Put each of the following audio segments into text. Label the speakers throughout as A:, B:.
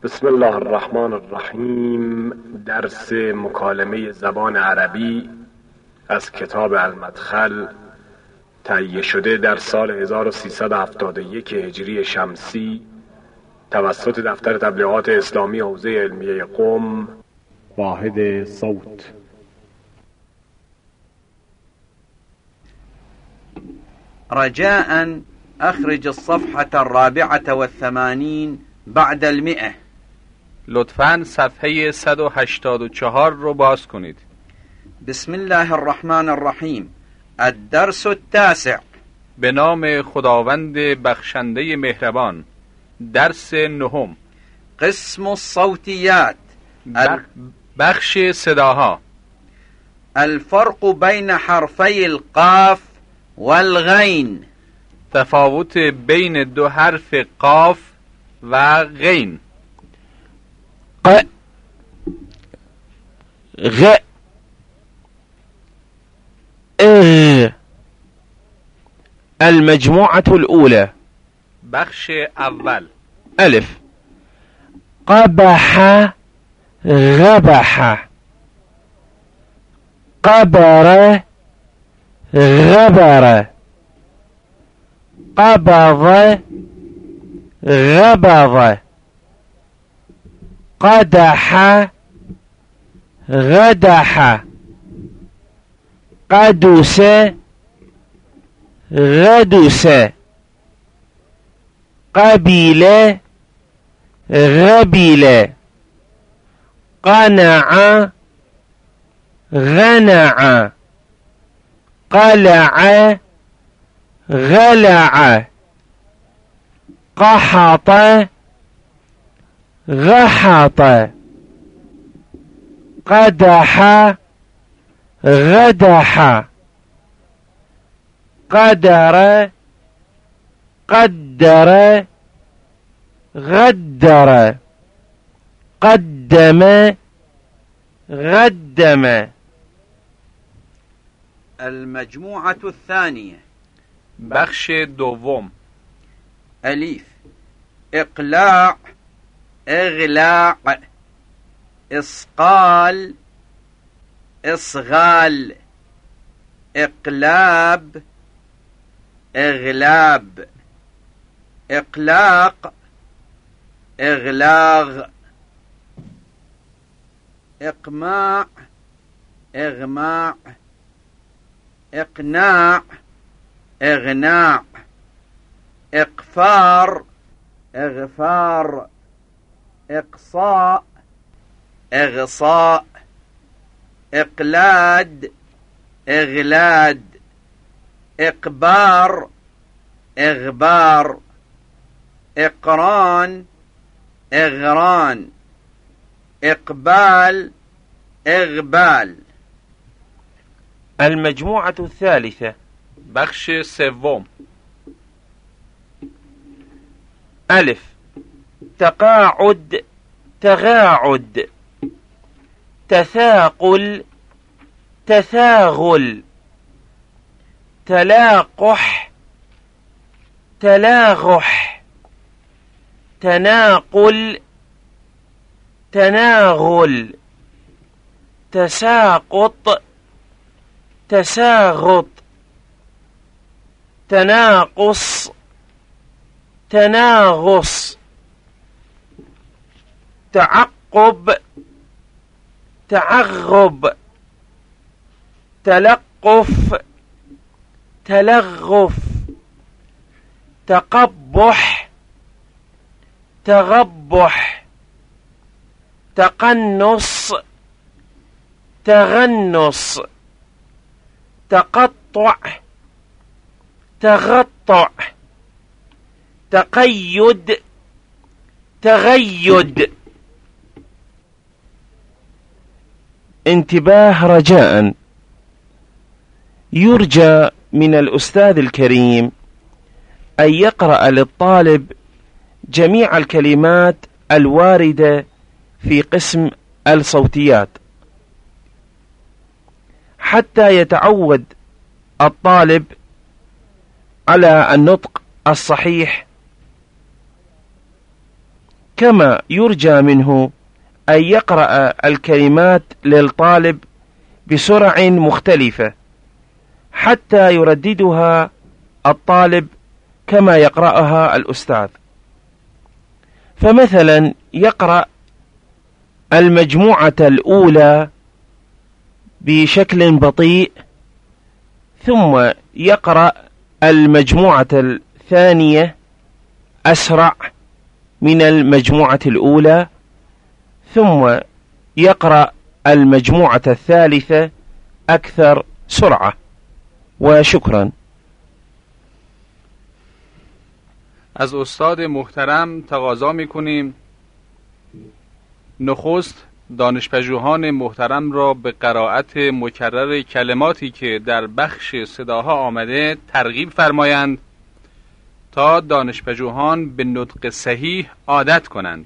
A: بسم الله الرحمن الرحیم. درس مکالمه زبان عربی از کتاب المدخل، تهیه شده در سال 1371 هجری شمسی توسط دفتر تبلیغات اسلامی حوزه علمیه قم. واحد صوت.
B: رجاء أخرج الصفحة 84 بعد 100.
C: لطفاً صفحه 184 رو باز کنید.
B: بسم الله الرحمن الرحیم. الدرس 9.
C: به نام خداوند بخشنده مهربان. درس 9.
B: قسم الصوتیات،
C: بخش صداها.
B: الفرق بین حرفی القاف والغین.
C: تفاوت بین دو حرف قاف و غین.
D: ق غ اغ. المجموعة الأولى.
C: بخش اول.
D: ألف. قبح غبح. قبر غبر. قبض غبض. قدح غدح. قدس غدس. قبيل غبيل. قنع غنع. قلع غلع. قحط غحط. قدح غدح. قدر قدر. غدر. قدم غدم.
B: المجموعة الثانية.
C: بخش دوم.
B: أليف. إقلاع إغلاع. إصقال إصغال. إقلاب إغلاب. إقلاق إغلاغ. إقماع إغماع. إقناع إغناع. إقفار إغفار. إقصاء إغصاء. إقلاد إغلاد. إقبار إغبار. إقران إغران. إقبال إغبال.
D: المجموعة الثالثة.
C: بخش سوم.
D: ألف. تقاعد تغاعد. تثاقل تثاغل. تلاقح تلاغح. تناقل تناغل. تساقط تساغط. تناقص تناغص. تعقب تعغب. تلقف تلغف. تقبح تغبح. تقنص تغنص. تقطع تغطع. تقيد تغيد. انتباه رجاء. يرجى من الأستاذ الكريم أن يقرأ للطالب جميع الكلمات الواردة في قسم الصوتيات حتى يتعود الطالب على النطق الصحيح كما يرجى منه أن يقرأ الكلمات للطالب بسرعة مختلفة حتى يرددها الطالب كما يقرأها الأستاذ. فمثلا يقرأ المجموعة الأولى بشكل بطيء، ثم يقرأ المجموعة الثانية أسرع من المجموعة الأولى، ثم يقرأ المجموعة الثالثة أكثر سرعة. وشكرا.
C: از استاد محترم تقاضا می‌کنیم نخست دانشپژوهان محترم را به قرائت مکرر کلماتی که در بخش صداها آمده ترغیب فرمایند تا دانشپژوهان به نطق صحیح عادت کنند.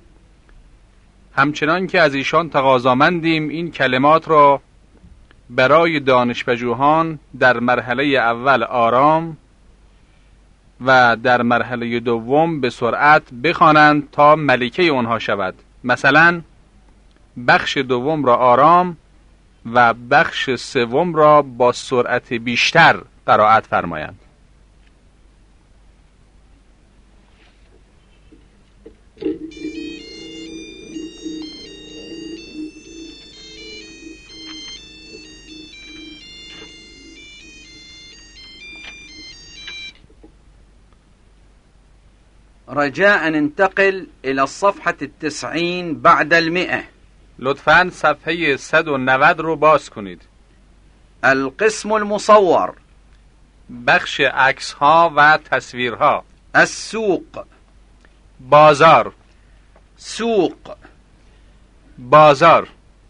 C: همچنان که از ایشان تقاضامندیم این کلمات را برای دانشپژوهان در مرحله اول آرام و در مرحله دوم به سرعت بخوانند تا ملکه آنها شود. مثلا بخش دوم را آرام و بخش سوم را با سرعت بیشتر قرائت فرمایند.
B: رجاء انتقل إلى الصفحة 90 بعد 100.
C: لطفاً صفحه 190 رو باز کنید.
B: القسم المصور.
C: بخش عکس ها و تصویرها.
B: السوق.
C: بازار.
B: سوق.
C: بازار.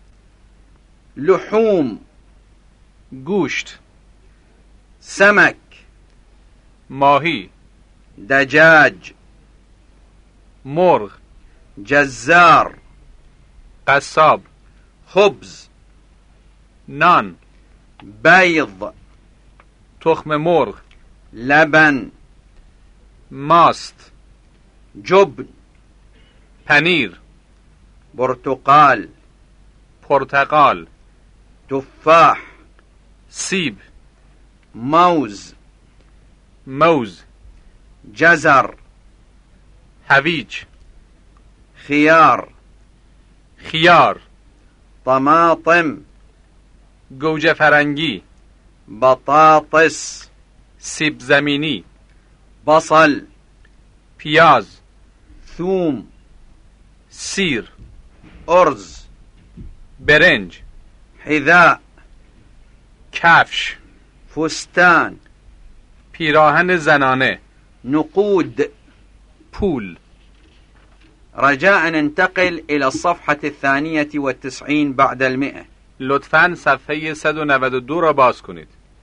B: لحوم.
C: گوشت.
B: سمك.
C: ماهی.
B: دجاج.
C: مرغ.
B: جزار.
C: قصاب.
B: خبز.
C: نان.
B: بيض.
C: تخم مرغ.
B: لبن.
C: ماست.
B: جبن.
C: پنیر.
B: برتقال.
C: پرتقال.
B: تفاح.
C: سیب.
B: موز.
C: موز.
B: جزر.
C: هویج.
B: خيار.
C: خیار.
B: طماطم.
C: گوجه فرنگی.
B: بطاطس.
C: سیب زمینی.
B: بصل.
C: پیاز.
B: ثوم.
C: سیر.
B: أرز.
C: برنج.
B: حذاء.
C: کفش.
B: فستان.
C: پیراهن زنانه.
B: نقود.
C: پول.
B: رجاء ننتقل إلى الصفحة 92 بعد 100.
C: لطفاً صفحه 192 را باز کنید.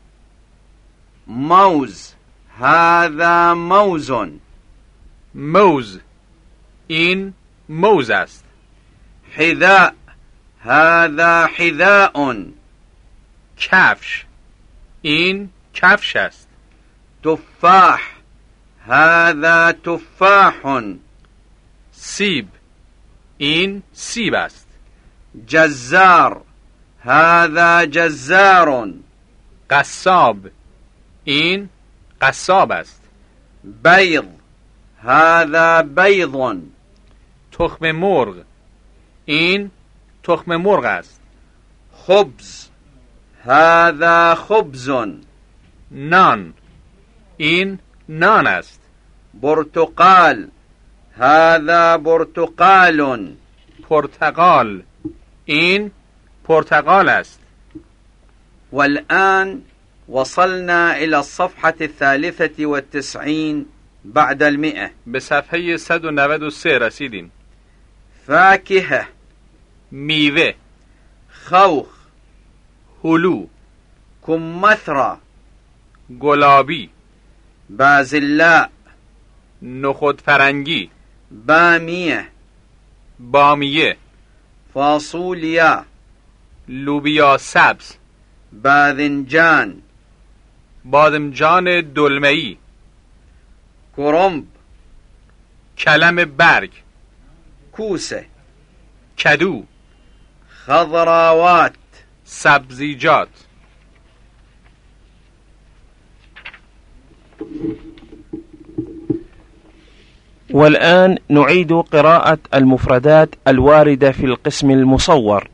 B: موز. هذا موز.
C: موز. این موز است.
B: حذاء. هذا حذاء.
C: کفش. این کفش است.
B: تفاح. هذا تفاح.
C: سیب. این سیب است.
B: جزار. هذا جزار.
C: قصاب. این قصاب است.
B: بيض. هذا بيض.
C: تخم مرغ. این تخم مرغ است.
B: خبز. هذا خبز.
C: نان. این نان است.
B: برتقال. هذا برتقال.
C: پرتقال. این پرتقال است.
B: والآن وصلنا إلى الصفحة 93 بعد 100.
C: به صفحه 193 رسیدیم.
B: فاكهة.
C: میوه.
B: خوخ.
C: هلو.
B: كمثرى.
C: گلابی.
B: بازلاء.
C: نخود فرنگی.
B: بامیه.
C: بامیه.
B: فاصولیا.
C: لوبیا سبز.
B: باذنجان.
C: بادمجان دلمه‌ای.
B: کرنب.
C: کلم برگ.
B: كوسة،
C: کدو،
B: خضروات،
C: سبزیجات.
D: والآن نعيد قراءة المفردات الواردة في القسم المصور.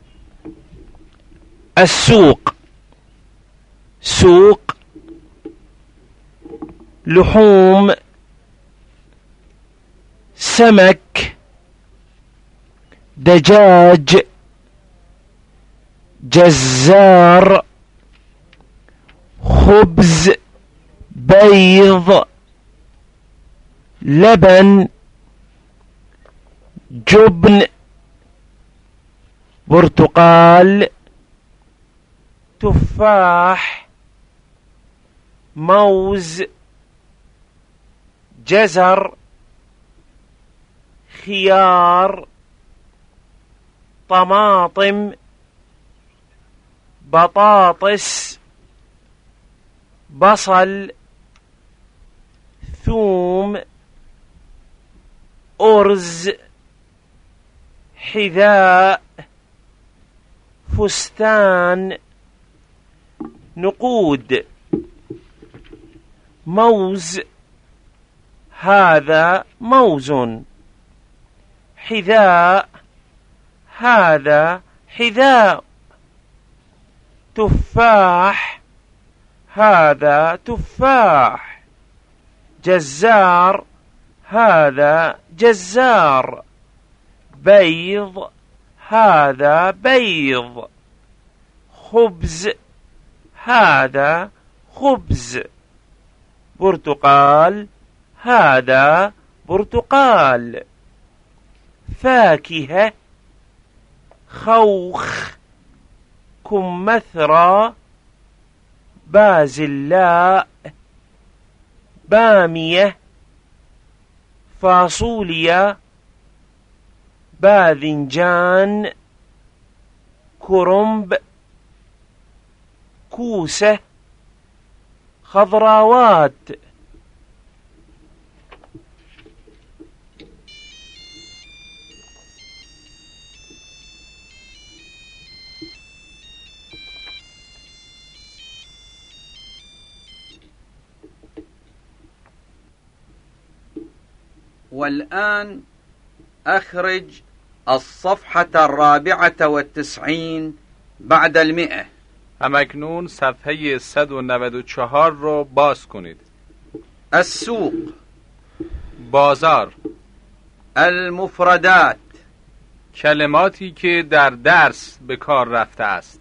D: السوق، سوق، لحوم، سمك، دجاج، جزار، خبز، بيض، لبن، جبن، برتقال، تفاح، موز، جزر، خيار، طماطم، بطاطس، بصل، ثوم، أرز، حذاء، فستان، نقود. موز، هذا موز. حذاء، هذا حذاء. تفاح، هذا تفاح. جزار، هذا جزار. بيض، هذا بيض. خبز، هذا خبز. برتقال، هذا برتقال. فاكهة، خوخ، كمثرى، بازلاء، بامية، فاصوليا، باذنجان، كرنب، كوسة، خضراوات.
B: والآن أخرج الصفحة 94 بعد 100.
C: همکنون صفحه 194 رو باز کنید.
B: السوق،
C: بازار.
B: المفردات،
C: کلماتی که در درس به کار رفته است.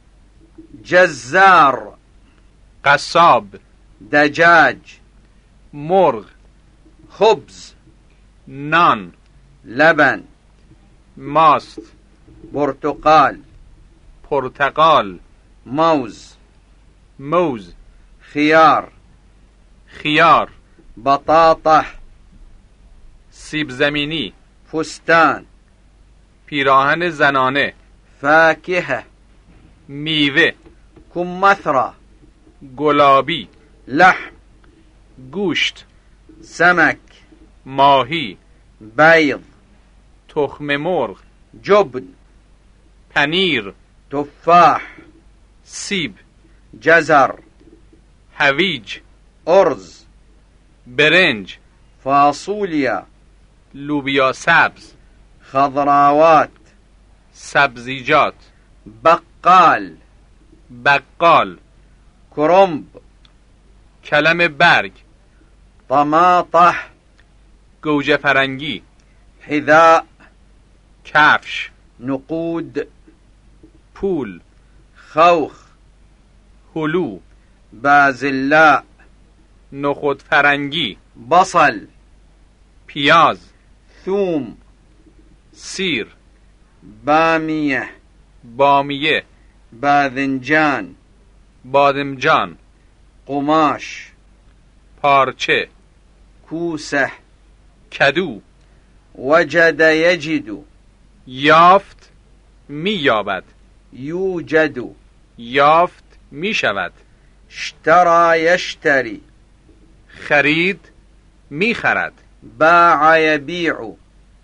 B: جزار،
C: قصاب،
B: دجاج،
C: مرغ،
B: خبز،
C: نان،
B: لبن،
C: ماست،
B: برتقال،
C: پرتقال،
B: موز،
C: موز،
B: خيار،
C: خیار،
B: بطاطا،
C: سیب زمینی،
B: فستان،
C: پیراهن زنانه،
B: فاكهة،
C: میوه،
B: كمثرى،
C: گلابی،
B: لحم،
C: گوشت،
B: سمك،
C: ماهی،
B: بيض،
C: تخم مرغ،
B: جبن،
C: پنیر،
B: تفاح،
C: سیب،
B: جزر،
C: هویج،
B: أرز،
C: برنج،
B: فاصوليا،
C: لوبیا سبز،
B: خضراوات،
C: سبزیجات،
B: بقال،
C: بقال،
B: كرنب،
C: کلم برگ،
B: طماطة،
C: گوجه فرنگی،
B: حذاء،
C: کفش،
B: نقود،
C: پول،
B: خوخ،
C: هلو،
B: بازلاء،
C: نخود فرنگی،
B: بصل،
C: پیاز،
B: ثوم،
C: سیر،
B: بامية،
C: بامیه،
B: باذنجان،
C: بادمجان،
B: قماش،
C: پارچه،
B: كوسة،
C: کدو.
B: وجد يجد،
C: یافت، مییابد،
B: يوجد،
C: یافت، میشود،
B: اشترى يشتري،
C: خرید، میخرد،
B: باع يبيع،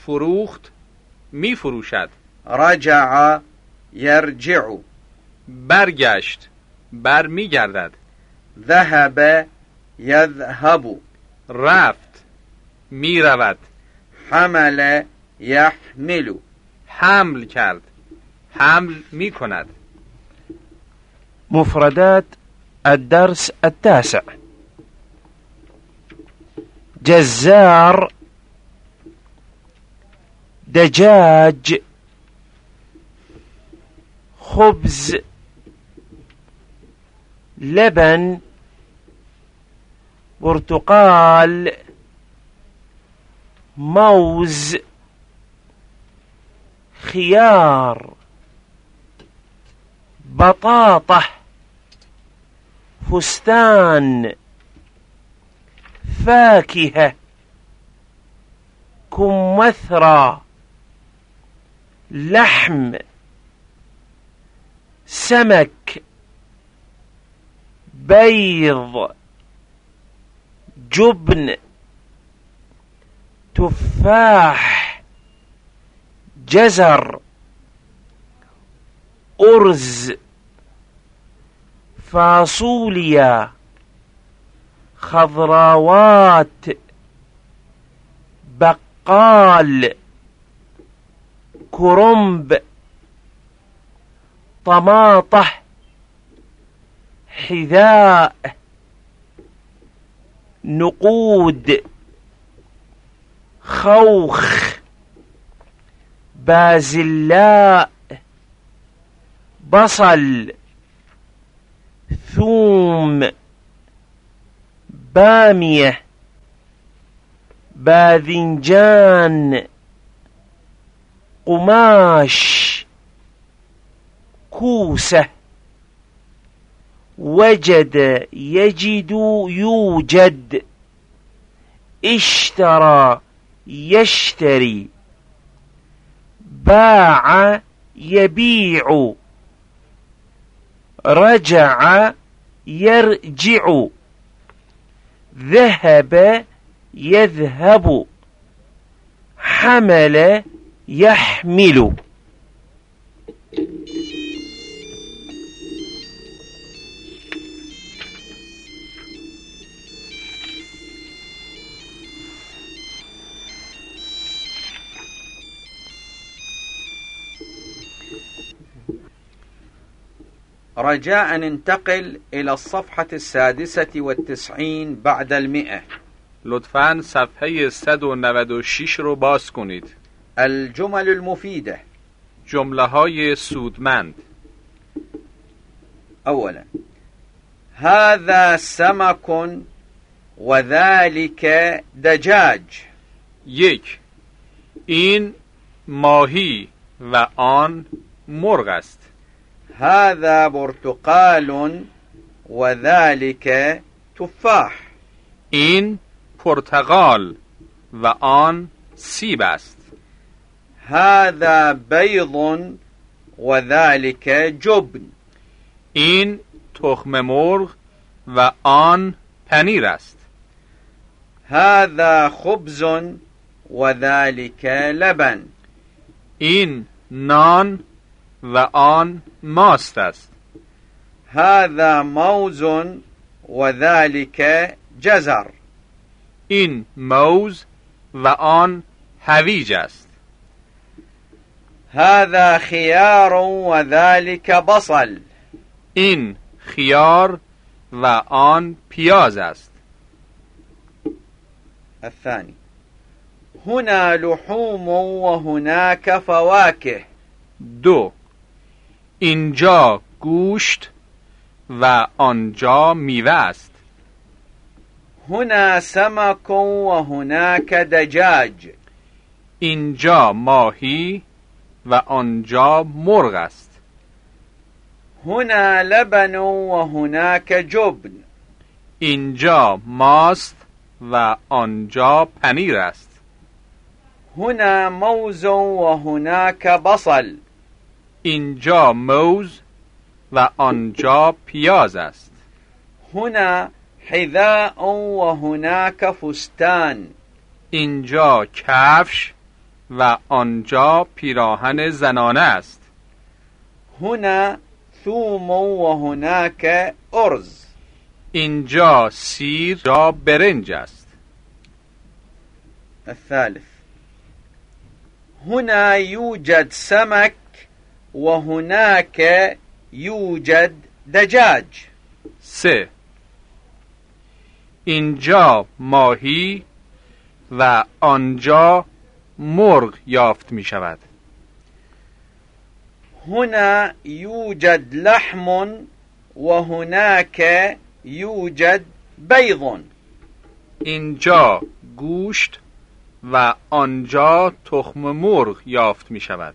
C: فروخت می فروشد.
B: رجع يرجع.
C: برگشت بر می گردد.
B: ذهب يذهب.
C: رفت می رود.
B: حمل يحمل.
C: حمل کرد حمل می کند.
D: مفردات الدرس 9. جزار، دجاج، خبز، لبن، برتقال، موز، خيار، بطاطا، فستان، فاكهة، كمثرى، لحم، سمك، بيض، جبن، تفاح، جزر، أرز، فاصوليا، خضروات، بقال، كرنب، طماطة، حذاء، نقود، خوخ، بازلاء، بصل، ثوم، بامية، باذنجان، قماش، كوسة، وجد، يجد، يوجد، اشترى، يشتري، باع، يبيع، رجع، يرجع، ذهب، يذهب، حمل، يحمل.
B: رجاء ننتقل إلى الصفحة 96 بعد 100.
C: لطفاً صفحه 196 رو باز کنید.
B: الجمل المفيدة.
C: جمله های سودمند.
B: أولا، هذا سمك وذلك دجاج.
C: 1. این ماهی و آن مرغ است.
B: هذا برتقال وذلك تفاح.
C: این پرتقال و آن سیب است.
B: هذا بيض وذلك جبن.
C: این تخم مرغ و آن پنیر است.
B: هذا خبز وذلك لبن.
C: این نان و آن ماست است.
B: هذا موز وذلك جزر.
C: این موز و آن هویج است.
B: هذا خيار وذلك بصل.
C: این خیار و آن پیاز است.
B: الثاني، هنا لحوم وهناك فواكه.
C: 2. اینجا گوشت و آنجا میوه است.
B: هنا سمك وهناك دجاج.
C: اینجا ماهی و آنجا مرغ است.
B: هنا لبن وهناك جبن.
C: اینجا ماست و آنجا پنیر است.
B: هنا موز وهناك بصل.
C: اینجا موز و آنجا پیاز است.
B: هنا حذاء وهناك فستان.
C: اینجا کفش و آنجا پیراهن زنانه است.
B: هنا ثوم وهناك أرز.
C: اینجا سیر، جا برنج است.
B: الثالث هنا يوجد سمك وهناك يوجد دجاج.
C: 3. اینجا ماهی و آنجا مرغ یافت می شود.
B: هنا يوجد لحم وهناك يوجد بيض.
C: اینجا گوشت و آنجا تخم مرغ یافت می شود.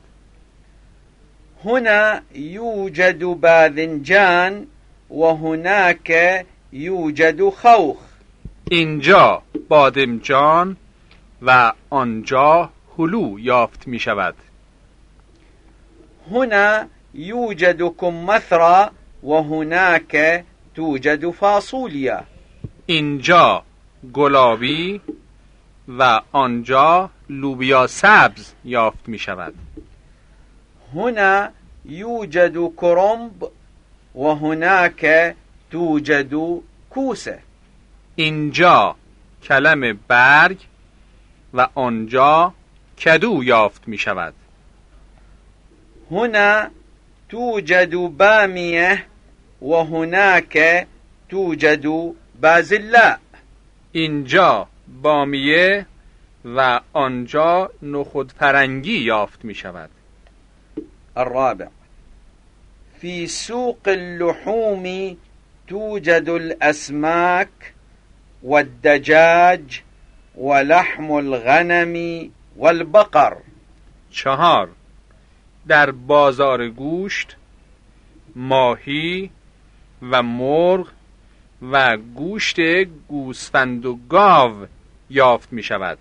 B: هنا يوجد باذنجان وهناك يوجد خوخ.
C: اینجا بادمجان و آنجا هلو یافت می شود.
B: هنا يوجد كمثرى وهناك توجد فاصوليا.
C: اینجا گلابی و آنجا لوبیا سبز یافت می شود.
B: هنا يوجد كرنب وهناك توجد كوسة.
C: اینجا کلم برگ و آنجا کدو یافت می شود.
B: هنا توجد بامية وهناك توجد بازلاء.
C: اینجا بامیه و آنجا نخود فرنگی یافت می شود.
B: الرابع في سوق اللحوم توجد الأسماك والدجاج ولحم الغنم والبقر.
C: 4. در بازار گوشت ماهی و مرغ و گوشت گوسفند و گاو یافت می شود.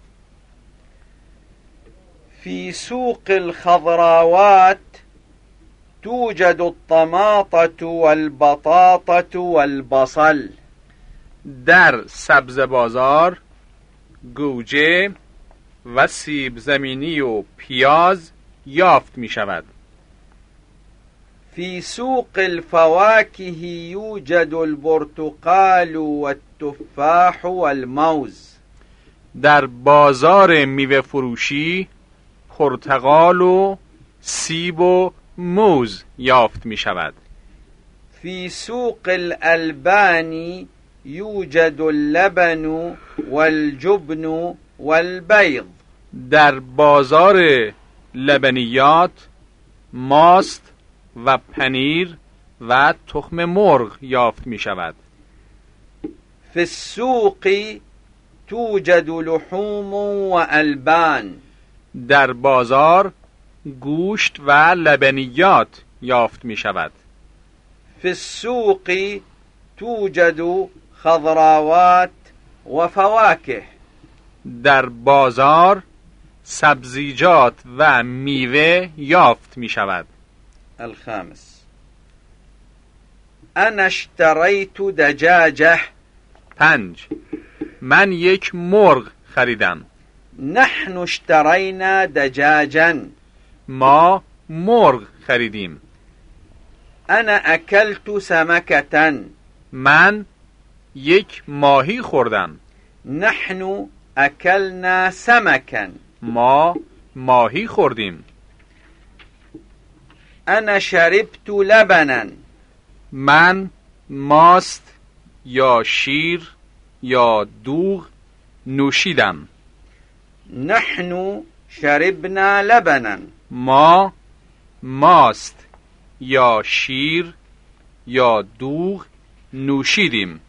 B: في سوق الخضراوات توجد الطماطة والبطاطة والبصل.
C: در سبز بازار گوجه و سیب زمینی و پیاز یافت می شود.
B: في سوق الفواكه يوجد البرتقال والتفاح والموز.
C: در بازار میوه فروشی پرتقال و سیب و موز یافت می شود.
B: في سوق الألبان يوجد اللبن والجبن والبيض.
C: در بازار لبنیات ماست و پنیر و تخم مرغ یافت می شود.
B: في السوق توجد لحوم وألبان.
C: در بازار گوشت و لبنیات یافت می شود.
B: في السوق توجد خضراوات وفواكه.
C: در بازار سبزیجات و میوه یافت می شود.
B: الخامس أنا اشتريت دجاجة.
C: 5. من یک مرغ خریدم.
B: نحن اشترينا دجاجا.
C: ما مرغ خریدیم.
B: أنا أكلت سمكة.
C: من یک ماهی خوردم.
B: نحن أكلنا سمكا.
C: ما ماهی خوردیم.
B: أنا شربت لبنا.
C: من ماست یا شیر یا دوغ نوشیدم.
B: نحن شربنا لبنا.
C: ما ماست یا شیر یا دوغ نوشیدیم.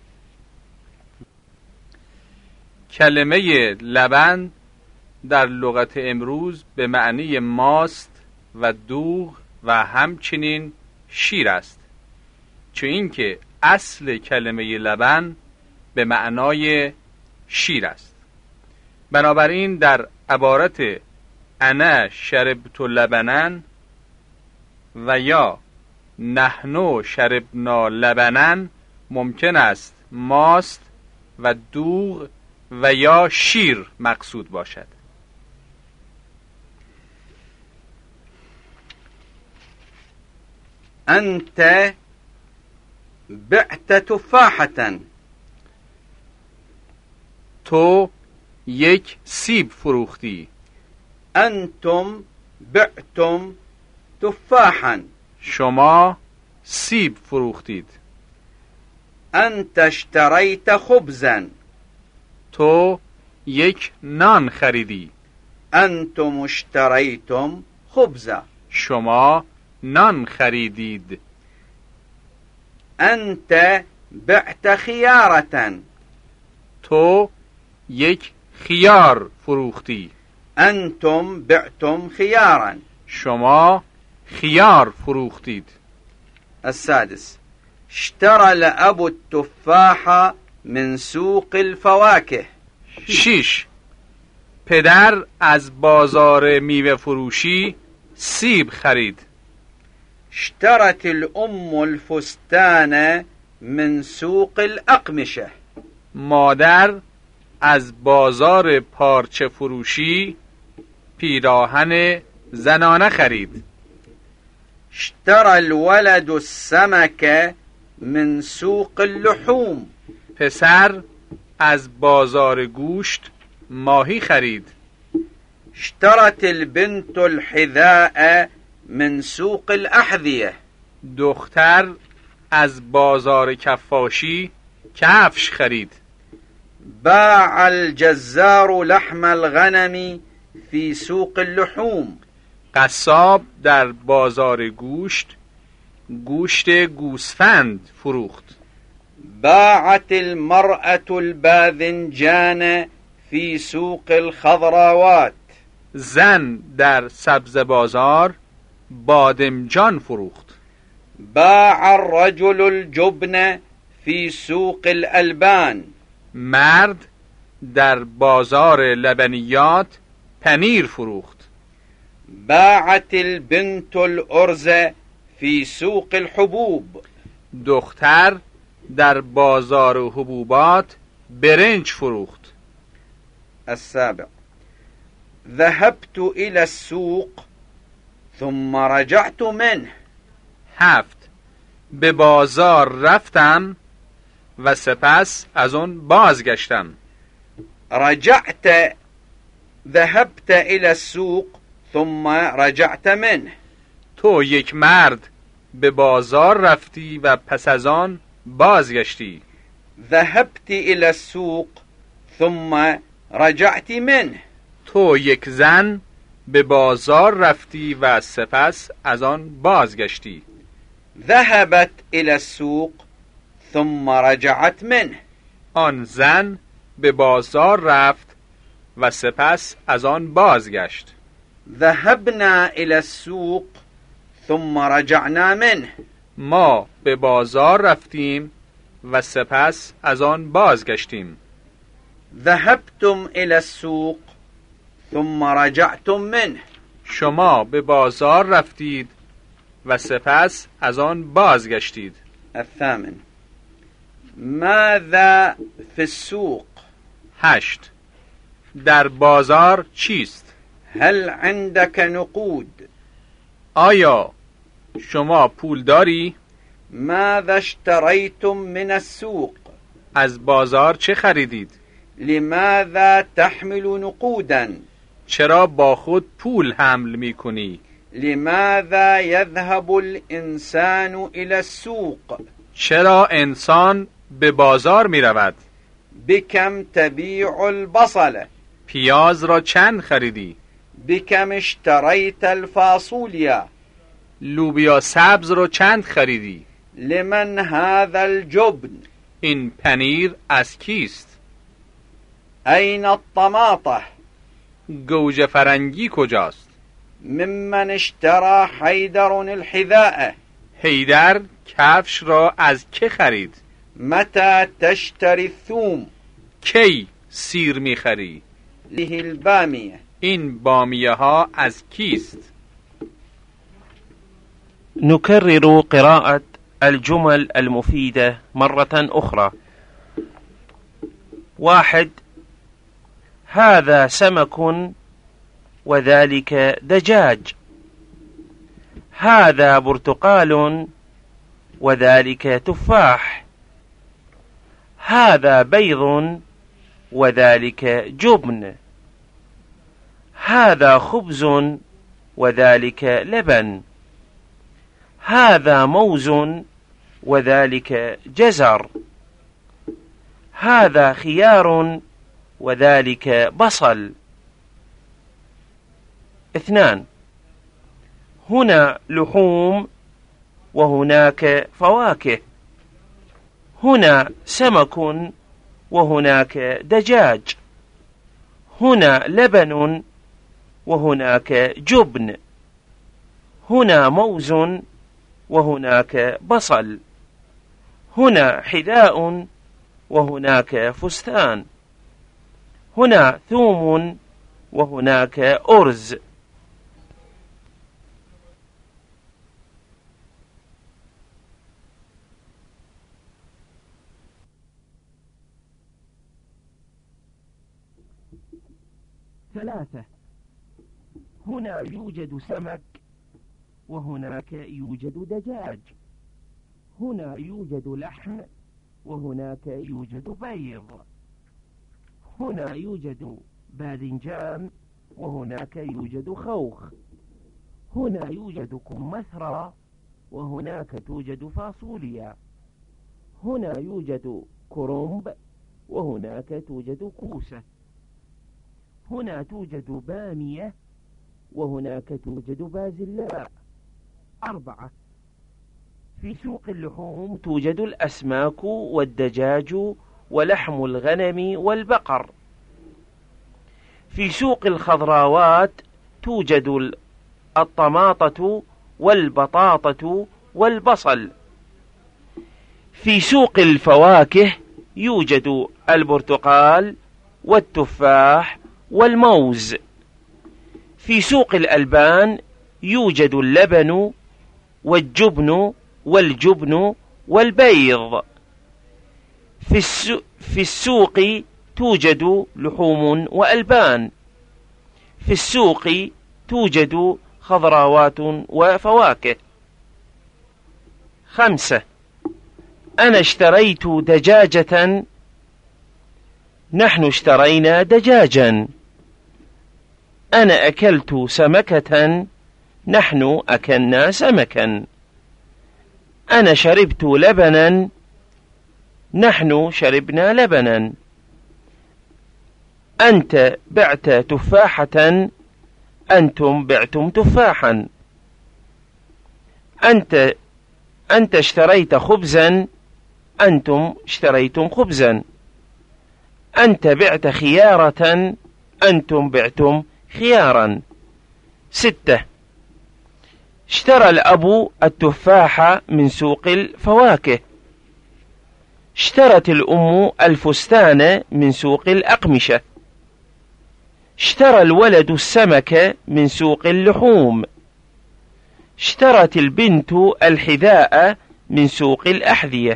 C: کلمه لبن در لغت امروز به معنی ماست و دوغ و همچنین شیر است، چون اینکه اصل کلمه لبن به معنای شیر است. بنابراین در عبارت انا شربت لبنن و یا نحنو شربنا لبنن ممکن است ماست و دوغ و یا شیر مقصود باشد.
B: أنت بعت تفاحة.
C: تو یک سیب فروختی.
B: أنتم بعتم تفاحا.
C: شما سیب فروختید.
B: أنت اشتريت خبزا.
C: تو یک نان خریدی.
B: أنتم اشتريتم خبزا.
C: شما نان خریدید.
B: أنت بعت خيارة.
C: تو یک خیار فروختی.
B: أنتم بعتم خيارا.
C: شما خیار فروختید.
B: السادس: اشترى الأب التفاح من سوق الفواكه.
C: 6. پدر از بازار میوه فروشی سیب خرید.
B: اشترت الأم الفستان من سوق الأقمشة.
C: مادر از بازار پارچه فروشی پیراهن زنانه خرید.
B: اشترى الولد السمك من سوق اللحوم.
C: پسر از بازار گوشت ماهی خرید.
B: اشترت البنت الحذاء من سوق الأحذية.
C: دختر از بازار کفاشی کفش خرید.
B: باع الجزار لحم الغنم في سوق اللحوم.
C: قصاب در بازار گوشت گوشت گوسفند فروخت.
B: باعت المرأة الباذنجان في سوق الخضروات.
C: زن در سبز بازار بادمجان فروخت.
B: باع الرجل الجبن في سوق الألبان.
C: مرد در بازار لبنیات پنیر فروخت.
B: باعت البنت الأرز في سوق الحبوب.
C: دختر در بازار حبوبات برنج فروخت.
B: السابع: ذهبت إلى السوق ثم رجعت منه.
C: 7. به بازار رفتم و سپس از آن بازگشتم.
B: رجعت ذهبت إلى السوق ثم رجعت منه.
C: تو یک مرد به بازار رفتی و پس از آن بازگشتی.
B: ذهبت إلى السوق ثم رجعت منه.
C: تو یک زن به بازار رفتی و سپس از آن بازگشتی.
B: ذهبت إلى السوق ثم رجعت منه.
C: آن زن به بازار رفت و سپس از آن بازگشت.
B: ذهبنا إلى السوق ثم رجعنا منه.
C: ما به بازار رفتیم و سپس از آن بازگشتیم.
B: ذهبتم إلى السوق ثم رجعتم منه.
C: شما به بازار رفتید و سپس از آن بازگشتید.
B: الثامن: ماذا في السوق؟
C: 8. در بازار چیست؟
B: هل عندك نقود؟
C: آیا شما پول داری؟
B: ماذا اشتريتم من السوق؟
C: از بازار چه خریدید؟
B: لماذا تحمل نقودا؟
C: چرا با خود پول حمل می کنی؟
B: لماذا يذهب الإنسان إلى السوق؟
C: چرا انسان به بازار می رود؟
B: بكم تبيع البصل؟
C: پیاز را چند خریدی؟
B: بكم اشتريت الفاصوليا؟
C: لوبیا سبز را چند خریدی؟
B: لمن هذا الجبن؟
C: این پنیر از کیست؟
B: أين الطماطة؟
C: گوجه فرنگی کجاست؟
B: ممن اشترى حيدر الحذاء؟
C: حیدر کفش را از که خرید؟
B: متى تشتري الثوم؟
C: کی سیر می خری؟
B: له البامية.
C: این بامیه ها از کیست؟
D: نكرر قراءة الجمل المفيدة مرة أخرى. 1. هذا سمك وذلك دجاج. هذا برتقال وذلك تفاح. هذا بيض وذلك جبن. هذا خبز وذلك لبن. هذا موز وذلك جزر. هذا خيار وذلك بصل. 2. هنا لحوم وهناك فواكه. هنا سمك وهناك دجاج. هنا لبن وهناك جبن. هنا موز وهناك بصل. هنا حذاء وهناك فستان. هنا ثوم وهناك أرز. ثلاثة. هنا يوجد سمك وهناك يوجد دجاج. هنا يوجد لحم وهناك يوجد بيض. هنا يوجد باذنجان وهناك يوجد خوخ. هنا يوجد كمثرى وهناك توجد فاصوليا. هنا يوجد كرنب وهناك توجد كوسة. هنا توجد بامية وهناك توجد بازلاء. 4. في سوق اللحوم توجد الأسماك والدجاج ولحم الغنم والبقر. في سوق الخضراوات توجد الطماطة والبطاطة والبصل. في سوق الفواكه يوجد البرتقال والتفاح والموز. في سوق الألبان يوجد اللبن والجبن والجبن والبيض. في السوق توجد لحوم وألبان. في السوق توجد خضراوات وفواكه. 5. أنا اشتريت دجاجة. نحن اشترينا دجاجا. أنا أكلت سمكة. نحن أكلنا سمكا. أنا شربت لبنا. نحن شربنا لبنا. أنت بعت تفاحة. أنتم بعتم تفاحا. أنت اشتريت خبزا. أنتم اشتريتم خبزا. أنت بعت خيارة. أنتم بعتم خيارا. 6. اشترى الأب التفاحة من سوق الفواكه. اشترت الأم الفستان من سوق الأقمشة. اشترى الولد السمك من سوق اللحوم. اشترت البنت الحذاء من سوق الأحذية.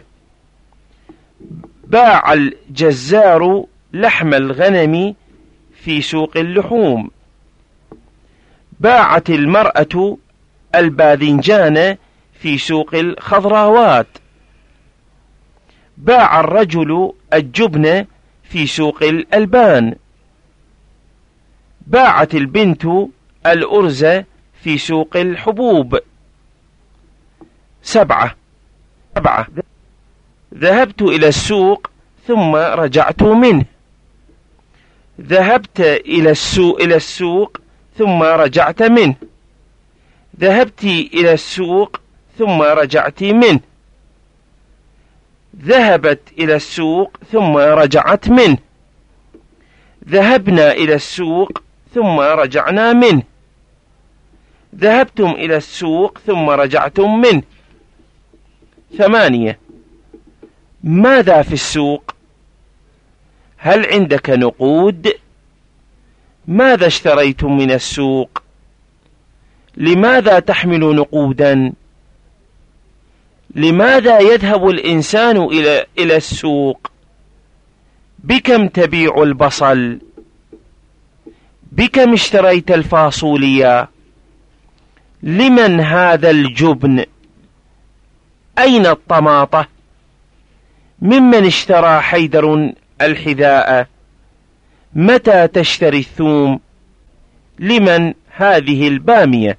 D: باع الجزار لحم الغنم في سوق اللحوم. باعت المرأة الباذنجان في سوق الخضراوات. باع الرجل الجبن في سوق الألبان. باعت البنت الأرز في سوق الحبوب. 7. ذهبت إلى السوق ثم رجعت منه. ذهبت إلى السوق ثم رجعت منه. ذهبت إلى السوق ثم رجعت منه. ذهبت إلى السوق ثم رجعت منه. ذهبنا إلى السوق ثم رجعنا منه. ذهبتم إلى السوق ثم رجعتم منه. 8. ماذا في السوق؟ هل عندك نقود؟ ماذا اشتريتم من السوق؟ لماذا تحمل نقودا؟ لماذا يذهب الإنسان إلى السوق؟ بكم تبيع البصل؟ بكم اشتريت الفاصوليا؟ لمن هذا الجبن؟ أين الطماطة؟ ممن اشترى حيدر الحذاء؟ متى تشتري الثوم؟ لمن هذه البامية؟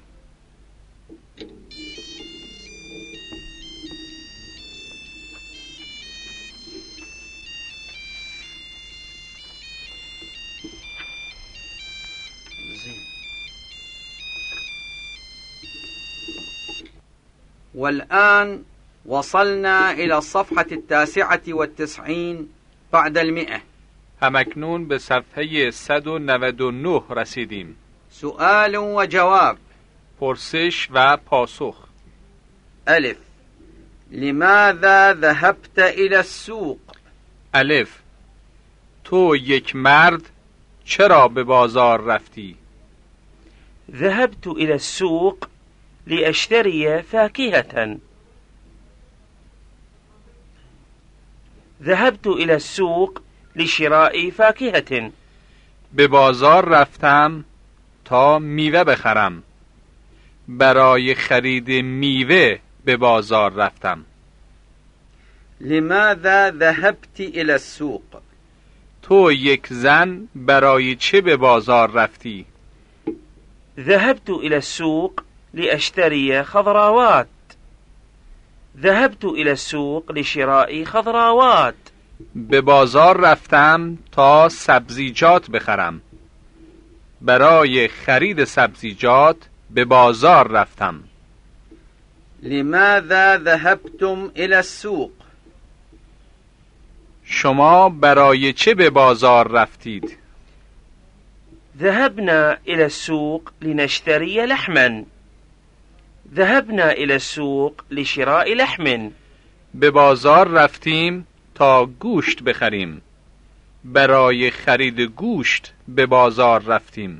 B: والآن وصلنا إلى الصفحة 99 بعد 100.
C: همکنون به صفحه 199 رسیدیم.
B: سؤال وجواب.
C: پرسش و پاسخ.
B: ألف. لماذا ذهبت إلى السوق؟
C: الف. تو یک مرد چرا به بازار رفتی؟
D: ذهبت إلى السوق لأشتري فاكهة. ذهبت إلى السوق لشراء فاكهة.
C: به بازار رفتم تا میوه بخرم. برای خرید میوه به بازار رفتم.
B: لماذا ذهبت إلى السوق؟
C: تو یک زن برای چه به بازار رفتی؟
D: ذهبت إلى السوق لأشتري خضروات. ذهبت إلى السوق لشراء خضروات.
C: به بازار رفتم تا سبزیجات بخرم. برای خرید سبزیجات به بازار رفتم.
B: لماذا ذهبتم إلى السوق؟
C: شما برای چه به بازار رفتید؟
D: ذهبنا إلى السوق لنشتري لحما. ذهبنا إلى السوق لشراء لحم.
C: به بازار رفتیم تا گوشت بخریم. برای خرید گوشت به بازار رفتیم.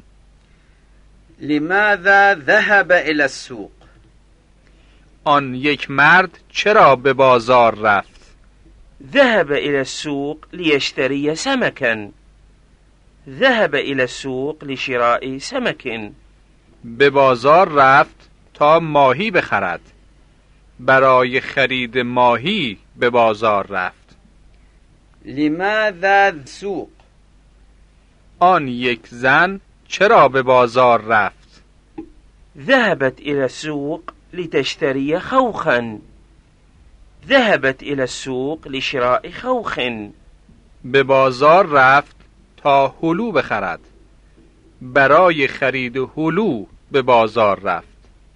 B: لماذا ذهب إلى السوق؟
C: آن یک مرد چرا به بازار رفت؟
D: ذهب إلى السوق ليشتري سمكا. ذهب إلى السوق لشراء سمك.
C: به بازار رفت تا ماهی بخرد. برای خرید ماهی به بازار رفت.
B: لماذا السوق؟
C: آن یک زن چرا به بازار رفت؟
D: ذهبت إلى السوق لتشتري خوخا. ذهبت إلى السوق لشراء خوخ.
C: به بازار رفت تا هلو بخرد. برای خرید هلو به بازار رفت.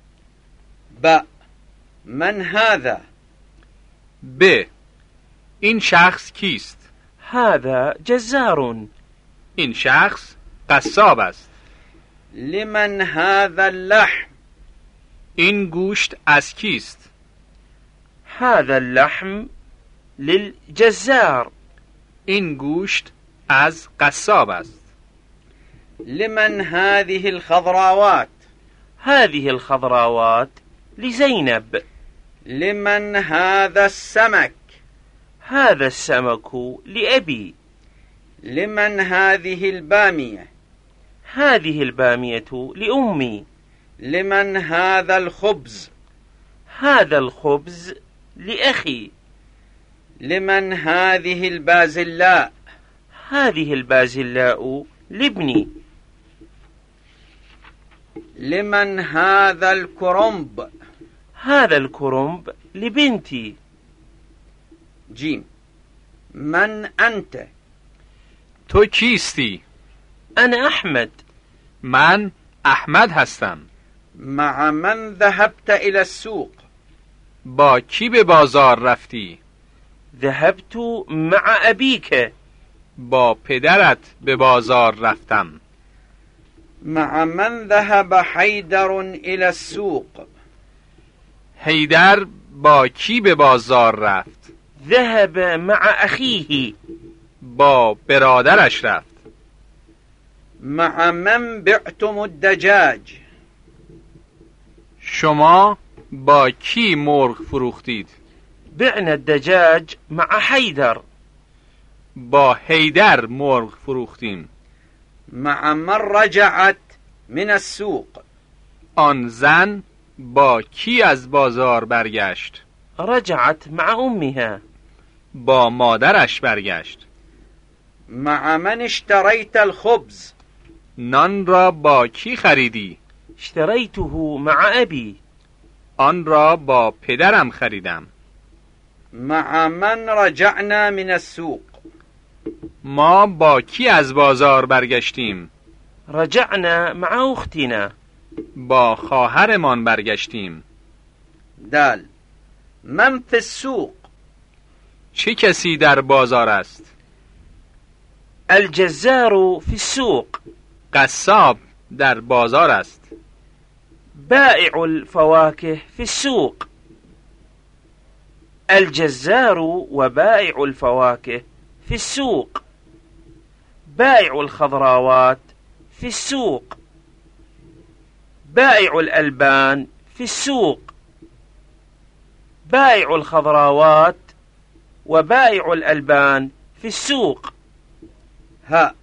B: من هذا؟
C: ب. این شخص کیست؟
D: هذا جزار.
C: این شخص قصاب است.
B: لمن هذا اللحم؟
C: این گوشت از کیست؟
D: هذا اللحم للجزار.
C: این گوشت از قصاب است.
B: لمن هذه الخضروات؟
D: هذه الخضروات لزينب.
B: لمن هذا السمك؟
D: هذا السمك لأبي.
B: لمن هذه البامية؟
D: هذه البامية لأمي.
B: لمن هذا الخبز؟
D: هذا الخبز لأخي.
B: لمن هذه البازلاء؟
D: هذه البازلاء لابني.
B: لمن هذا الكرنب؟
D: هذا الكرنب لبنتي.
B: جيم. من أنت؟
C: تو کیستی؟
D: أنا أحمد.
C: من احمد هستم.
B: مع من ذهبت إلى السوق؟
C: با کی به بازار رفتی؟
D: ذهبت مع أبيك.
C: با پدرت به بازار رفتم.
B: مع من ذهب حيدر إلى السوق؟
C: حیدر با کی به بازار رفت؟
D: ذهب مع أخيه.
C: با برادرش رفت.
B: مع من بعتم الدجاج؟
C: شما با کی مرغ فروختید؟
D: بعنا الدجاج مع حيدر.
C: با حیدر مرغ فروختیم.
B: مع من رجعت من السوق؟
C: آن زن با کی از بازار برگشت؟
D: رجعت مع أمها.
C: با مادرش برگشت.
B: مع من اشتريت الخبز؟
C: نان را با کی خریدی؟
D: اشتريته مع أبي.
C: آن را با پدرم خریدم.
B: مع من رجعنا من السوق؟
C: ما با کی از بازار برگشتیم؟
D: رجعنا مع أختنا.
C: با خواهرمان برگشتیم.
B: دال. من في السوق؟
C: چه کسی در بازار است؟
D: الجزار في السوق.
C: قصاب در بازار است.
D: بائع الفواكه في السوق. الجزار وبائع الفواكه في السوق. بائع الخضروات في السوق. بائع الألبان في السوق. بائع الخضروات وبائع الألبان في السوق.
B: ها.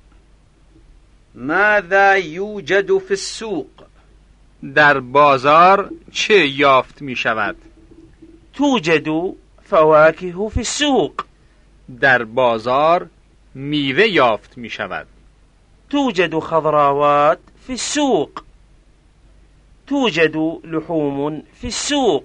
B: ماذا يوجد في السوق؟
C: در بازار چه یافت می شود؟
D: توجد فواكه في السوق.
C: در بازار میوه یافت می شود.
D: توجد خضروات في السوق. توجد لحوم في السوق.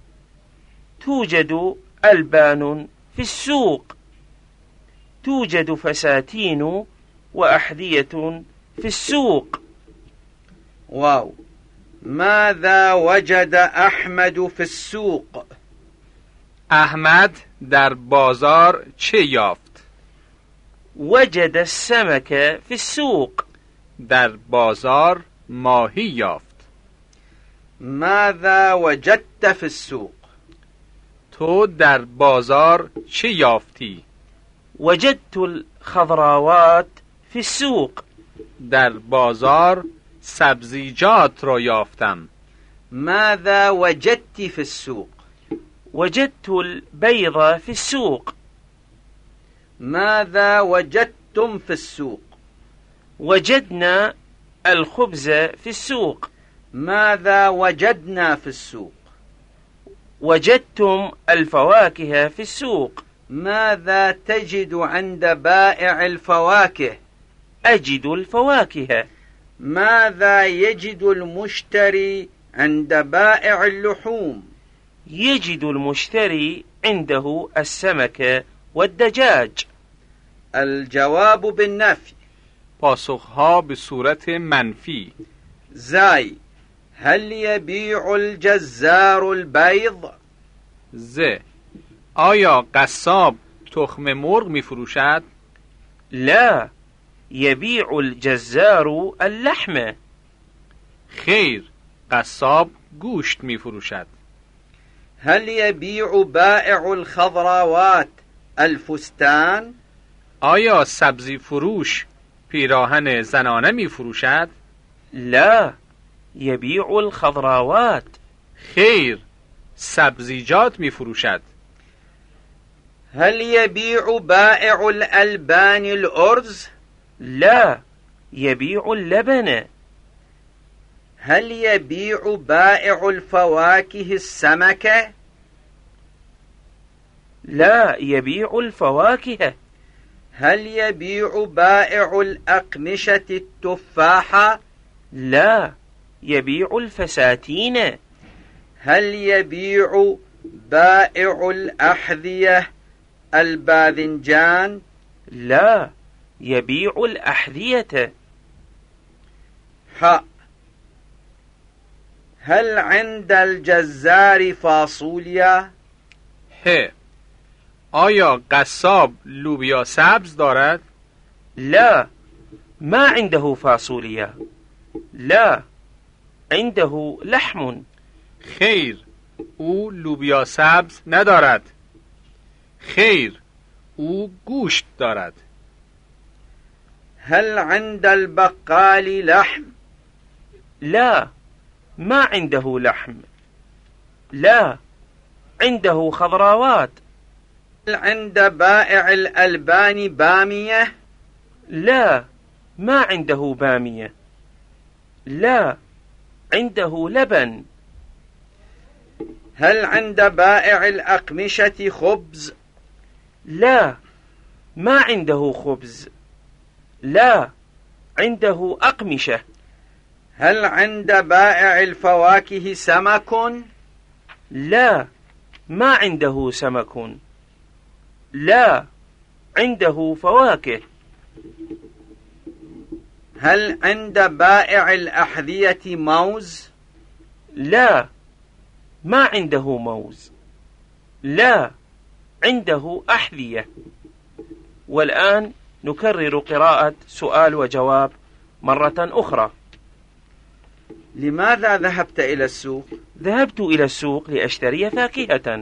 D: توجد ألبان في السوق. توجد فساتين وأحذية في السوق.
B: واو. ماذا وجد أحمد في السوق؟
C: احمد در بازار چه یافت؟
D: وجد السمك في السوق.
C: در بازار ماهی یافت.
B: ماذا وجدت في السوق؟
C: تو در بازار چه یافتی؟
D: وجدت الخضروات في السوق.
C: در بازار سبزیجات را یافتم.
B: ماذا وجدت في السوق؟
D: وجدت البيض في السوق.
B: ماذا وجدتم في السوق؟
D: وجدنا الخبز في السوق.
B: ماذا وجدنا في السوق؟
D: وجدتم الفواكه في السوق.
B: ماذا تجد عند بائع الفواكه؟
D: أجد الفواكه.
B: ماذا يجد المشتري عند بائع اللحوم؟
D: يجد المشتري عنده السمك والدجاج.
B: الجواب بالنفي.
C: پاسخها به صورت منفی.
B: زاي. هل يبيع الجزار البيض؟
C: ز. آیا قصاب تخم مرغ می فروشد؟
D: لا، يبيع الجزار اللحم.
C: خیر، قصاب گوشت می فروشد.
B: هل يبيع بائع الخضروات الفستان؟
C: آیا سبزی فروش پیراهن زنانه می فروشد؟
D: لا، يبيع الخضروات.
C: خیر، سبزیجات می فروشد.
B: هل يبيع بائع الألبان الأرز؟
D: لا، يبيع اللبن.
B: هل يبيع بائع الفواكه السمك؟
D: لا، يبيع الفواكه.
B: هل يبيع بائع الأقمشة التفاحة؟
D: لا، يبيع الفساتين.
B: هل يبيع بائع الأحذية الباذنجان؟
D: لا، يبيع الأحذية.
B: ح. هل عند الجزار فاصوليا؟
C: ه. آیا قصاب لوبیا سبز دارد؟
D: لا، ما عنده فاصوليا. لا، عنده لحم.
C: خیر، او لوبیا سبز ندارد. خیر، او گوشت دارد.
B: هل عند البقال لحم؟
D: لا، ما عنده لحم. لا، عنده خضروات.
B: هل عند بائع الألبان بامية؟
D: لا، ما عنده بامية. لا، عنده لبن.
B: هل عند بائع الأقمشة خبز؟
D: لا، ما عنده خبز. لا، عنده أقمشة.
B: هل عند بائع الفواكه سمك؟
D: لا، ما عنده سمك. لا، عنده فواكه.
B: هل عند بائع الأحذية موز؟
D: لا، ما عنده موز. لا، عنده أحذية. والآن نكرر قراءة سؤال وجواب مرة أخرى.
B: لماذا ذهبت إلى السوق؟
D: ذهبت إلى السوق لأشتري فاكهة.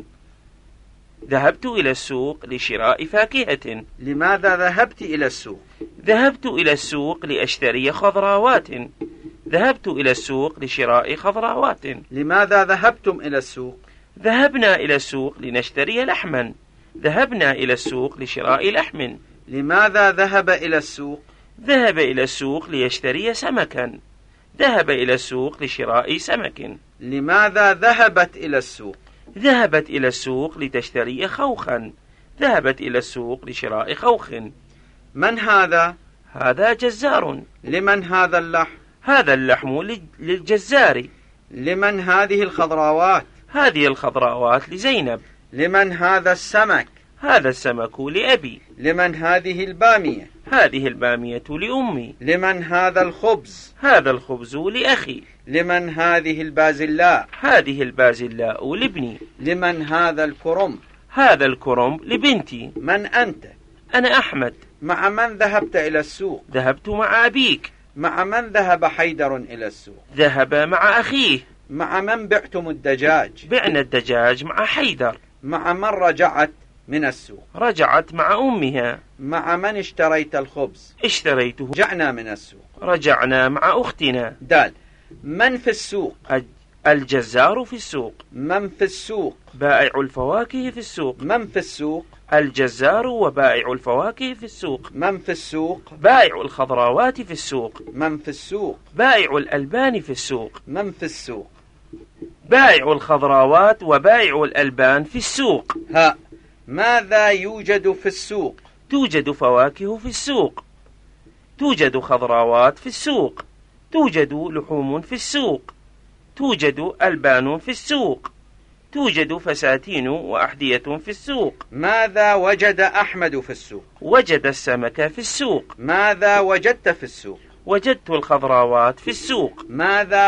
D: ذهبت إلى السوق لشراء فاكهة.
B: لماذا ذهبت إلى السوق؟
D: ذهبت إلى السوق لأشتري خضروات. ذهبت إلى السوق لشراء خضروات.
B: لماذا ذهبتم إلى السوق؟
D: ذهبنا إلى السوق لنشتري لحما. ذهبنا إلى السوق لشراء لحم.
B: لماذا ذهب إلى السوق؟
D: ذهب إلى السوق ليشتري سمكا. ذهب إلى السوق لشراء سمك.
B: لماذا ذهبت إلى السوق؟
D: ذهبت إلى السوق لتشتري خوخا. ذهبت إلى السوق لشراء خوخ.
B: من هذا؟
D: هذا جزار.
B: لمن هذا اللحم؟
D: هذا اللحم للجزار.
B: لمن هذه الخضروات؟
D: هذه الخضروات لزينب.
B: لمن هذا السمك؟
D: هذا السمك لأبي.
B: لمن هذه البامية؟
D: هذه البامية لأمي.
B: لمن هذا الخبز؟
D: هذا الخبز لأخي.
B: لمن هذه البازلاء؟
D: هذه البازلاء لابني.
B: لمن هذا الكرنب؟
D: هذا الكرنب لبنتي.
B: من أنت؟
D: أنا أحمد.
B: مع من ذهبت إلى السوق؟
D: ذهبت مع أبيك.
B: مع من ذهب حيدر إلى السوق؟
D: ذهب مع أخيه.
B: مع من بعتم الدجاج؟
D: بعنا الدجاج مع حيدر.
B: مع من رجعت من السوق؟
D: رجعت مع أمها.
B: مع من اشتريت الخبز؟
D: اشتريته.
B: رجعنا من السوق.
D: رجعنا مع أختنا.
B: دال. من في السوق؟
D: الجزار في السوق.
B: من في السوق؟
D: بائع الفواكه في السوق.
B: من في السوق؟
D: الجزار وبائع الفواكه في السوق.
B: من في السوق؟
D: بائع الخضروات في السوق.
B: من في السوق؟
D: بائع الألبان في السوق.
B: من في السوق؟
D: بائع الخضروات وبائع الألبان في السوق.
B: ها. ماذا يوجد في السوق؟
D: توجد فواكه في السوق. توجد خضروات في السوق. توجد لحوم في السوق. توجد ألبان في السوق. توجد فساتين وأحذية في السوق.
B: ماذا وجد أحمد في السوق؟
D: وجد السمك في السوق.
B: ماذا وجدت في السوق؟
D: وجدت الخضروات في السوق.
B: ماذا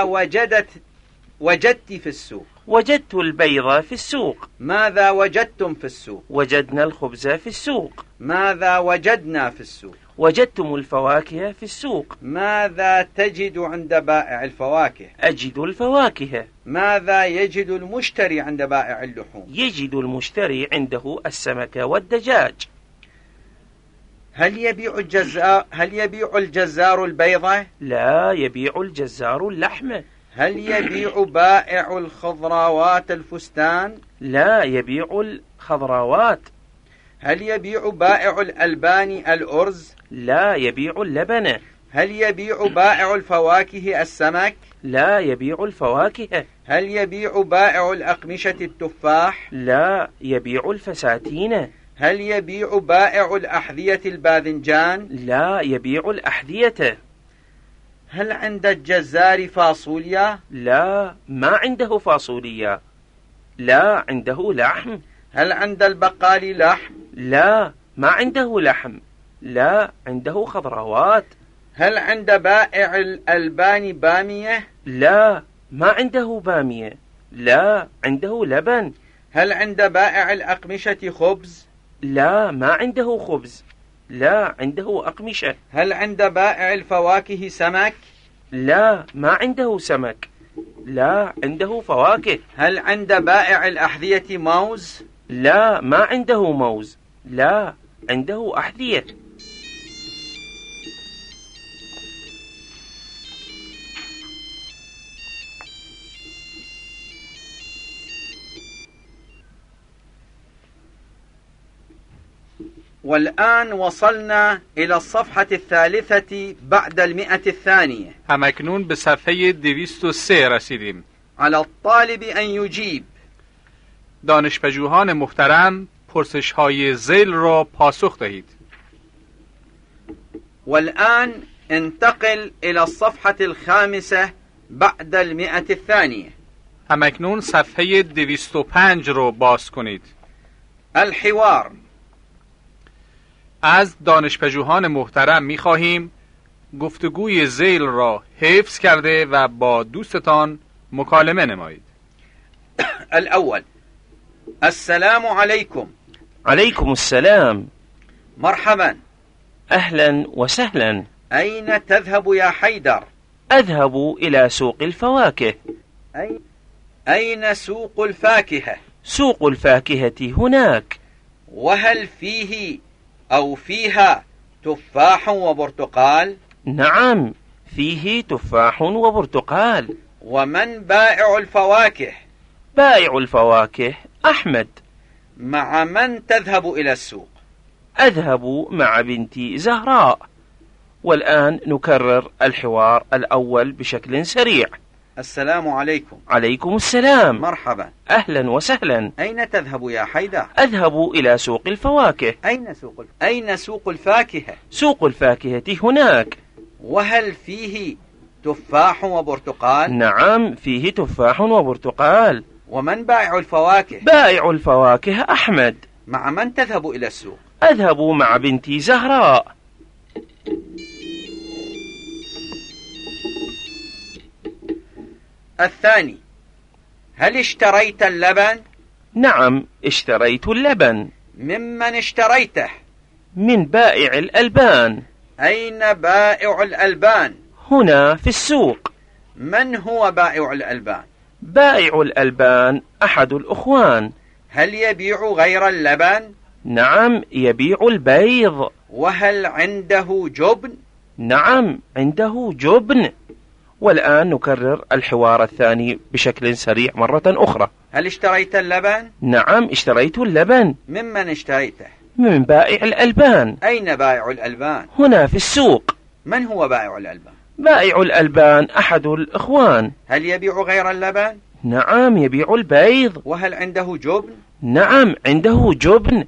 B: وجدت في السوق؟
D: وجدت البيض في السوق.
B: ماذا وجدتم في السوق؟
D: وجدنا الخبز في السوق.
B: ماذا وجدنا في السوق؟
D: وجدتم الفواكه في السوق.
B: ماذا تجد عند بائع الفواكه؟
D: أجد الفواكه.
B: ماذا يجد المشتري عند بائع اللحوم؟
D: يجد المشتري عنده السمك والدجاج.
B: هل يبيع الجزار البيضة؟
D: لا، يبيع الجزار اللحم.
B: هل يبيع بائع الخضروات الفستان؟
D: لا، يبيع الخضروات.
B: هل يبيع بائع الألبان الأرز؟
D: لا، يبيع اللبن.
B: هل يبيع بائع الفواكه السمك؟
D: لا، يبيع الفواكه.
B: هل يبيع بائع الأقمشة التفاح؟
D: لا، يبيع الفساتين.
B: هل يبيع بائع الأحذية الباذنجان؟
D: لا، يبيع الأحذية.
B: هل عند الجزار فاصوليا؟
D: لا، ما عنده فاصوليا. لا، عنده لحم.
B: هل عند البقال لحم؟
D: لا، ما عنده لحم. لا، عنده خضروات.
B: هل عند بائع الألبان بامية؟
D: لا، ما عنده بامية. لا، عنده لبن.
B: هل عند بائع الأقمشة خبز؟
D: لا، ما عنده خبز. لا، عنده أقمشة.
B: هل عند بائع الفواكه سمك؟
D: لا، ما عنده سمك. لا، عنده فواكه.
B: هل عند بائع الأحذية موز؟
D: لا، ما عنده موز. لا، عنده أحذية.
B: والآن وصلنا إلى الصفحة 3 بعد 100.
C: همکنون به صفحه 203 رسیدیم.
B: على الطالب أن يجيب.
C: دانشپژوهان محترم پرسش‌های ذیل را پاسخ دهید.
B: والآن انتقل إلى الصفحة الخامسة بعد 100
C: همکنون صفحه 205 رو باز کنید.
B: الحوار.
C: از دانشپژوهان محترم می‌خواهیم گفتگوی ذیل را حفظ کرده و با دوستتان مکالمه نمایید.
B: الأول: السلام عليكم.
D: عليكم السلام.
B: مرحبا.
D: أهلا وسهلا.
B: أين تذهب يا حيدر؟
D: أذهب إلى سوق الفواكه.
B: أين سوق الفاكهة؟
D: سوق الفاكهة هناك.
B: وهل فيه أو فيها تفاح وبرتقال؟
D: نعم، فيه تفاح وبرتقال.
B: ومن بائع الفواكه؟
D: بائع الفواكه أحمد.
B: مع من تذهب إلى السوق؟
D: أذهب مع بنتي زهراء. والآن نكرر الحوار الأول بشكل سريع.
B: السلام عليكم.
D: عليكم السلام.
B: مرحبا.
D: أهلا وسهلا.
B: أين تذهب يا حيدر؟
D: أذهب إلى سوق الفواكه.
B: أين سوق الفاكهة؟
D: سوق الفاكهة هناك.
B: وهل فيه تفاح وبرتقال؟
D: نعم، فيه تفاح وبرتقال.
B: ومن بائع الفواكه؟
D: بائع الفواكه أحمد.
B: مع من تذهب إلى السوق؟
D: أذهب مع بنتي زهراء.
B: الثاني: هل اشتريت اللبن؟
D: نعم، اشتريت اللبن.
B: ممن اشتريته؟
D: من بائع الألبان.
B: أين بائع الألبان؟
D: هنا في السوق.
B: من هو بائع الألبان؟
D: بائع الألبان أحد الأخوان.
B: هل يبيع غير اللبن؟
D: نعم، يبيع البيض.
B: وهل عنده جبن؟
D: نعم، عنده جبن. والآن نكرر الحوار الثاني بشكل سريع مرة أخرى.
B: هل اشتريت اللبن؟
D: نعم، اشتريت اللبن.
B: ممن اشتريته؟
D: من بائع الألبان.
B: أين بائع الألبان؟
D: هنا في السوق.
B: من هو بائع الألبان؟
D: بائع الألبان أحد الإخوان.
B: هل يبيع غير اللبن؟
D: نعم، يبيع البيض.
B: وهل عنده جبن؟
D: نعم، عنده جبن.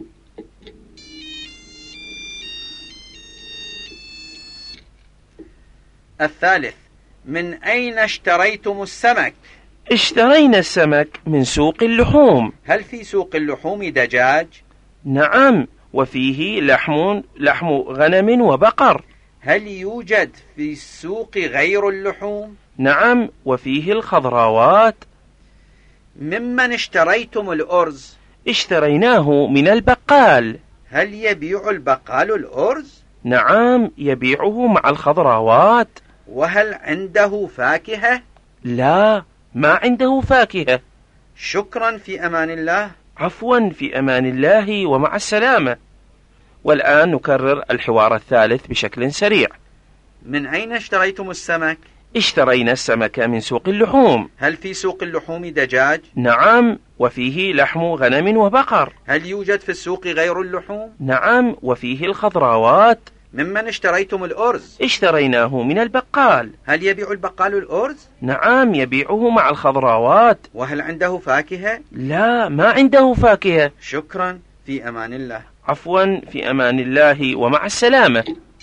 B: الثالث: من أين اشتريتم السمك؟
D: اشترينا السمك من سوق اللحوم.
B: هل في سوق اللحوم دجاج؟
D: نعم، وفيه لحم غنم وبقر.
B: هل يوجد في السوق غير اللحوم؟
D: نعم، وفيه الخضروات.
B: ممن اشتريتم الأرز؟
D: اشتريناه من البقال.
B: هل يبيع البقال الأرز؟
D: نعم، يبيعه مع الخضروات.
B: وهل عنده فاكهة؟
D: لا، ما عنده فاكهة.
B: شكرا، في أمان الله.
D: عفوا، في أمان الله ومع السلامة. والآن نكرر الحوار الثالث بشكل سريع.
B: من أين اشتريتم السمك؟
D: اشترينا السمك من سوق اللحوم.
B: هل في سوق اللحوم دجاج؟
D: نعم، وفيه لحم غنم وبقر.
B: هل يوجد في السوق غير اللحوم؟
D: نعم، وفيه الخضروات.
B: ممن اشتريتم الأرز؟
D: اشتريناه من البقال.
B: هل يبيع البقال الأرز؟
D: نعم، يبيعه مع الخضروات.
B: وهل عنده فاكهة؟
D: لا، ما عنده فاكهة.
B: شكرا، في أمان الله.
D: عفوا، في أمان الله ومع السلامة.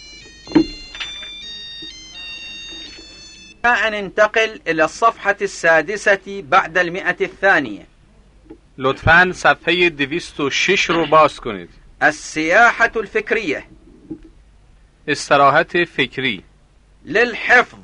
B: ننتقل إلى الصفحة السادسة بعد 100.
C: لطفاً صفحه 206 رو باز کنید.
B: السياحة الفكرية.
C: استراحت فکری.
B: للحفظ.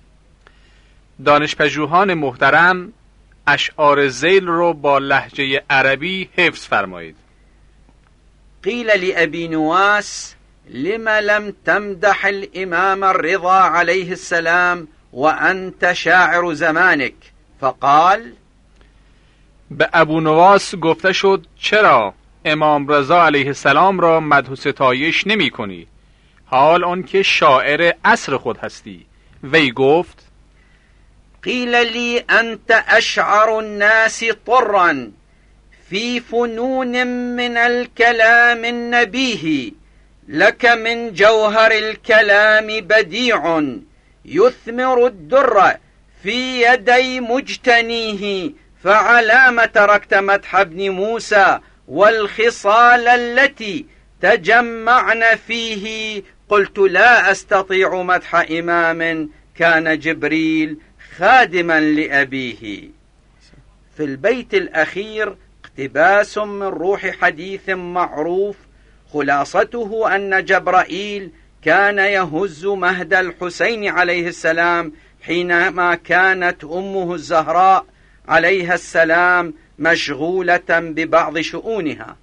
C: دانشپژوهان محترم اشعار ذیل رو با لهجه عربی حفظ فرمایید.
B: قيل لأبي نواس: لم لم تمدح الإمام الرضا عليه السلام وأنت شاعر زمانك؟ فقال:
C: به ابو نواس گفته شد چرا امام رضا علیه السلام را مدح و ستایش نمی کنی حال آن که شاعر عصر خود هستی؟ وی گفت:
B: قيل لي أنت أشعر الناس طرا في فنون من الكلام النبيه، لك من جوهر الكلام بديع يثمر الدر في يدي مجتنيه، فعلام تركت مدح ابن موسى والخصال التي تجمعن فيه؟ قلت لا أستطيع مدح إمام كان جبريل خادما لأبيه. في البيت الأخير اقتباس من روح حديث معروف خلاصته أن جبرائيل كان يهز مهد الحسين عليه السلام حينما كانت أمه الزهراء عليها السلام مشغولة ببعض شؤونها.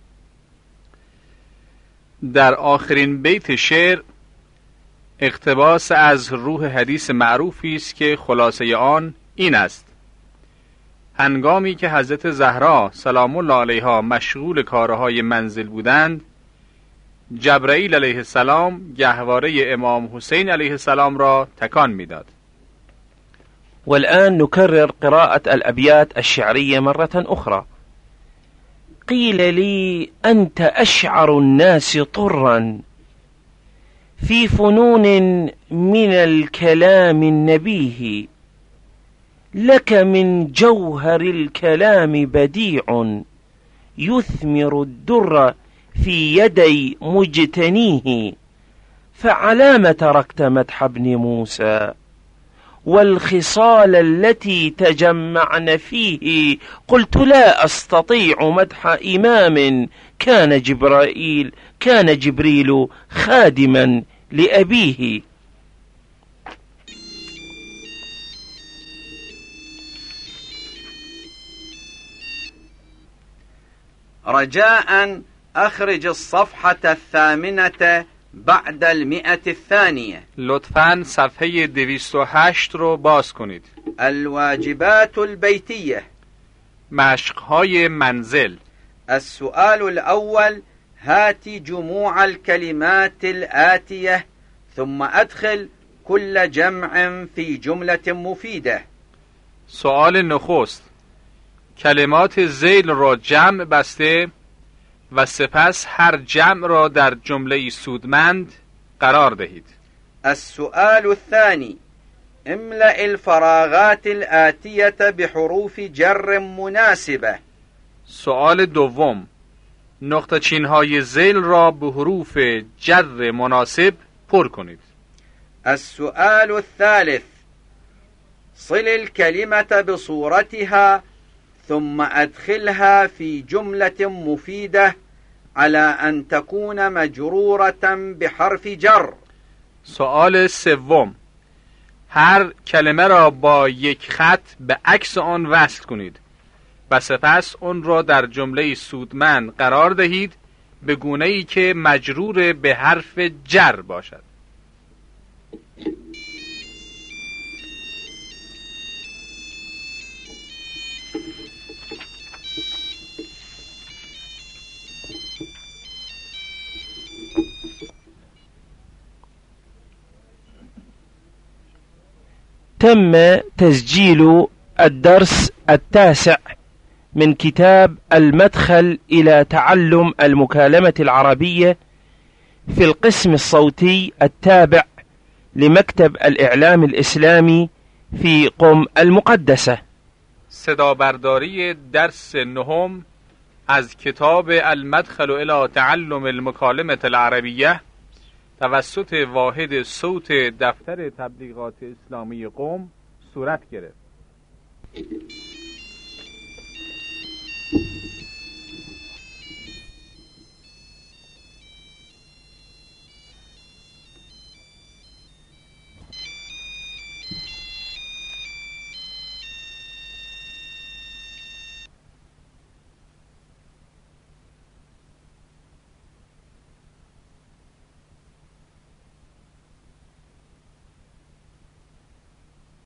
C: در آخرین بیت شعر اقتباس از روح حدیث معروفی است که خلاصه آن این است: هنگامی که حضرت زهرا سلام الله علیها مشغول کارهای منزل بودند، جبرائیل علیه السلام گهواره امام حسین علیه السلام را تکان میداد.
D: والآن نكرر قراءة الأبيات الشعرية مرة أخرى. قيل لي أنت أشعر الناس طرا في فنون من الكلام النبيه، لك من جوهر الكلام بديع يثمر الدر في يدي مجتنيه، فعلام تركت مدح ابن موسى والخصال التي تجمعن فيه؟ قلت لا أستطيع مدح إمام كان جبريل خادما لأبيه.
B: رجاء أخرج الصفحة 8 بعد 100.
C: لطفاً صفحه 208 رو باز کنید.
B: الواجبات البيتية،
C: مشقهای منزل.
B: السؤال الأول: هات جموع الكلمات الآتية ثم أدخل كل جمع في جملة مفيدة.
C: سؤال نخست: کلمات ذیل را جمع بسته و سپس هر جمع را در جمله سودمند قرار دهید.
B: السؤال الثاني: املأ الفراغات الآتية بحروف جر مناسبة.
C: سؤال دوم: نقطه چینهای ذیل را به حروف جر مناسب پر کنید.
B: السؤال الثالث: صل الكلمة بصورتها ثم أدخلها في جملة مفيدة على أن تكون مجرورة بحرف جر.
C: سؤال سوم: هر کلمه را با یک خط به عکس آن وصل کنید و سپس آن را در جمله سودمند قرار دهید به گونه‌ای که مجرور به حرف جر باشد.
D: تم تسجيل الدرس 9 من كتاب المدخل إلى تعلم المكالمة العربية في القسم الصوتي التابع لمكتب الإعلام الإسلامي في قم المقدسة.
C: صدابرداری درس 9 از کتاب المدخل إلى تعلم المكالمة العربية توسط واحد صوت دفتر تبلیغات اسلامی قم صورت گرفت.